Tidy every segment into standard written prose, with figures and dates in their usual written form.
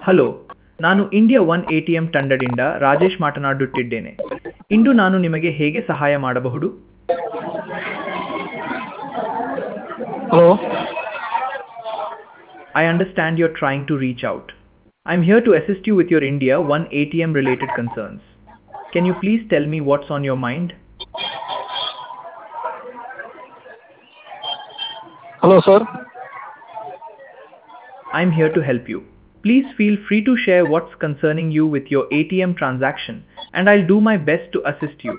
Hello, ನಾನು India one ATM ತಂಡದಿಂದ ರಾಜೇಶ್ ಮಾತನಾಡುತ್ತಿದ್ದೇನೆ. ಇಂದು ನಾನು ನಿಮಗೆ ಹೇಗೆ ಸಹಾಯ ಮಾಡಬಹುದು? Hello. I understand you're trying to reach out. I'm here to assist you with your India One ATM related concerns. Can you please tell me what's on your mind? Hello, sir. I'm here to help you. Please feel free to share what's concerning you with your ATM transaction, and I'll do my best to assist you.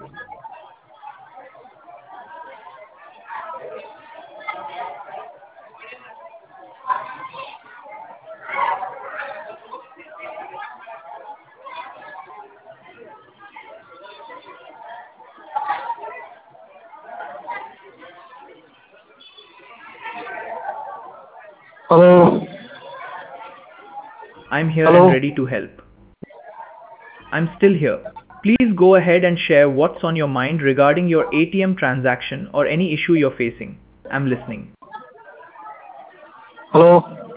Hello. I'm here Hello. and ready to help. I'm still here. Please go ahead and share what's on your mind regarding your ATM transaction or any issue you're facing. I'm listening. Hello.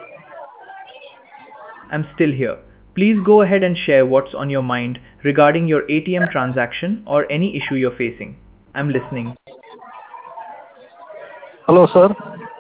I'm still here. Please go ahead and share what's on your mind regarding your ATM transaction or any issue you're facing. I'm listening. Hello, sir.